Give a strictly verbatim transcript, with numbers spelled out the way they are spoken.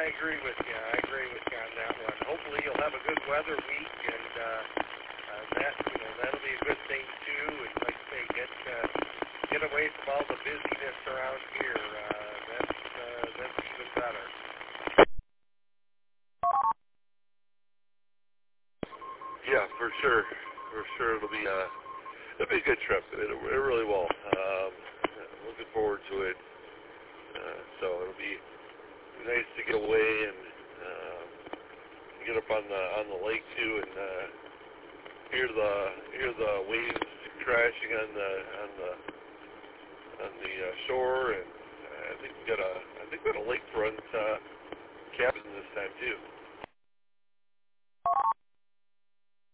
agree with you. I agree with you on that one. Hopefully you'll have a good weather week, and uh, uh, that you know that'll be a good thing too. And like I say, get uh, get away from all the busyness around here. Uh, that's uh, that's even better. Yeah, for sure. For sure, it'll be uh, it'll be a good trip. It, it really will. Um, looking forward to it. Uh, so it'll be nice to get away and uh, get up on the on the lake too, and uh, hear the hear the waves crashing on the on the on the uh, shore. And uh, I think we got a I think we got a lakefront uh, cabin this time too.